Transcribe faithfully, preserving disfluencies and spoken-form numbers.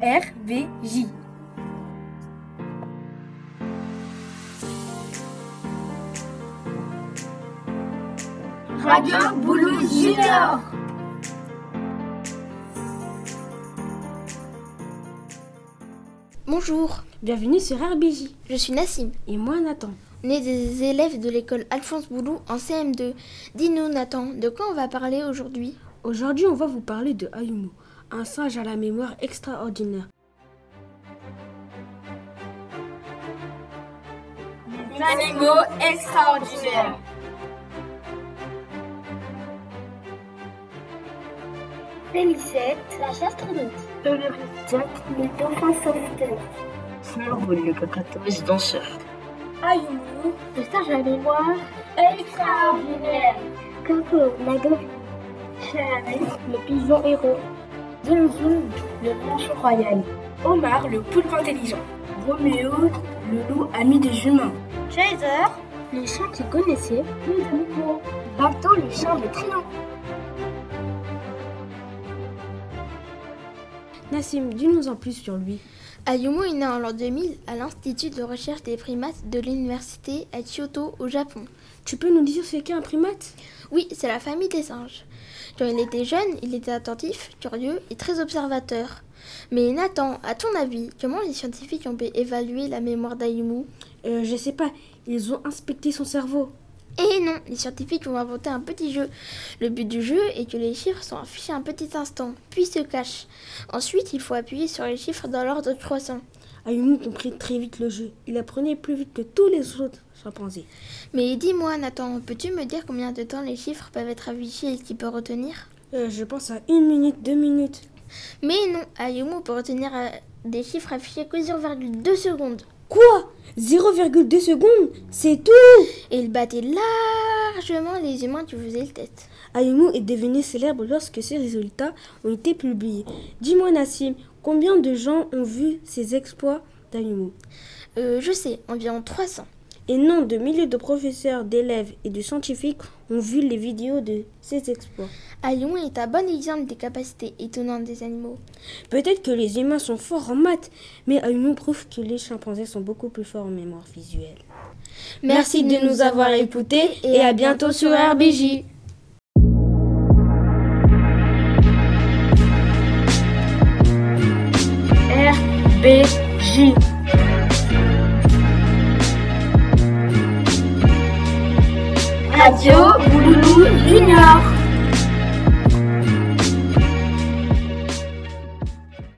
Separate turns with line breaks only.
R B J.
Radio Boulou Junior.
Bonjour,
bienvenue sur R B J.
je suis Nassim.
Et moi Nathan.
On est des élèves de l'école Alphonse Boulou en C M deux. Dis-nous Nathan, de quoi on va parler aujourd'hui?
Aujourd'hui on va vous parler de Ayumu, un singe à la mémoire extraordinaire.
Des animaux extraordinaires.
Félicette, la chastronaute.
Ulrich Jack,
Le dauphin sauveteur.
Snowball, le cacatoès danseur.
Ayumu, le singe à mémoire extraordinaire. Coco, la gobie. Chalamet, le pigeon héros.
Zoom Zoom, le manchot royal. Omar, le poulpe intelligent. Roméo, le loup ami des humains.
Chaser, le chien qui connaissait plus d'animaux.
Bateau, le chien de triomphe.
Nassim, dis-nous en plus sur lui.
Ayumu est né en l'an deux mille à l'Institut de recherche des primates de l'université à Kyoto au Japon.
Tu peux nous dire ce qu'est un primate?
Oui, c'est la famille des singes. Quand il était jeune, il était attentif, curieux et très observateur. Mais Nathan, à ton avis, comment les scientifiques ont pu évaluer la mémoire d'Ayumu?
Euh, je sais pas, ils ont inspecté son cerveau.
Eh non, les scientifiques ont inventé un petit jeu. Le but du jeu est que les chiffres sont affichés un petit instant, puis se cachent. Ensuite, il faut appuyer sur les chiffres dans l'ordre croissant.
Ayumu comprit très vite le jeu. Il apprenait plus vite que tous les autres chimpanzés.
Mais dis-moi Nathan, peux-tu me dire combien de temps les chiffres peuvent être affichés et ce qu'il peut retenir?
Euh, je pense à une minute, deux minutes.
Mais non, Ayumu peut retenir euh, des chiffres affichés que zéro virgule deux secondes.
Quoi? zéro virgule deux secondes? C'est tout?
Et il battait largement les humains qui faisaient le test.
Ayumu est devenu célèbre lorsque ses résultats ont été publiés. Dis-moi Nassim, combien de gens ont vu ces exploits d'Ayumu?
Euh, je sais, environ trois cents.
Et non, de milliers de professeurs, d'élèves et de scientifiques ont vu les vidéos de ces exploits.
Ayumu est un bon exemple des capacités étonnantes des animaux.
Peut-être que les humains sont forts en maths, mais Ayumu prouve que les chimpanzés sont beaucoup plus forts en mémoire visuelle.
Merci de nous avoir écoutés et à bientôt sur R B J.
R B J.
Radio